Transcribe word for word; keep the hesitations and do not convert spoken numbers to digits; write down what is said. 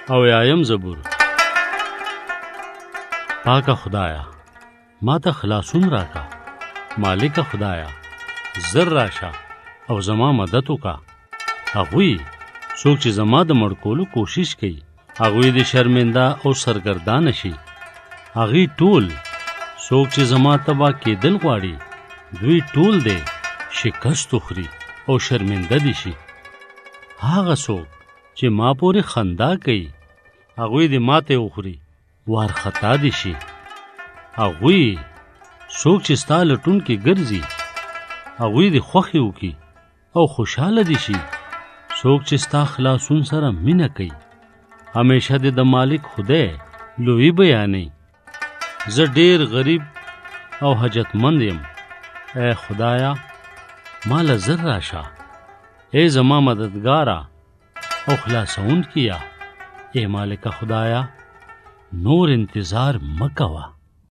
او یایم زبور. پاکه خدایا ما ته خلاصون راکا. مالک خدایا زر راشه او زما مدد وکا. هغوی څوک چې زما د مړ کولو کوشش کوي هغوی د شرمنده او سرګردانه شي. هغوی ټول څوک چې زما تبا کېدل غواړي دوی ټول دی شکست وخوري او شرمنده دي شي. هغه څوک چې ما پورې خندا کوي هغوی د ماتې وخوري وارخطا دي شي. هغوی څوک چې ستا لټون کې ګرځي هغوی د خوښې وکړي او خوشحاله دي شي. څوک چې ستا خلاصون سره مینه کوي همیشه د د مالک خدای لوی بیانوي. زه ډیر غریب او حاجتمند یم. ای خدایا ما له زر راشه. ای زما مددګاره او خلاصون کیا. ای مالک خدایا نور انتظار مکوه.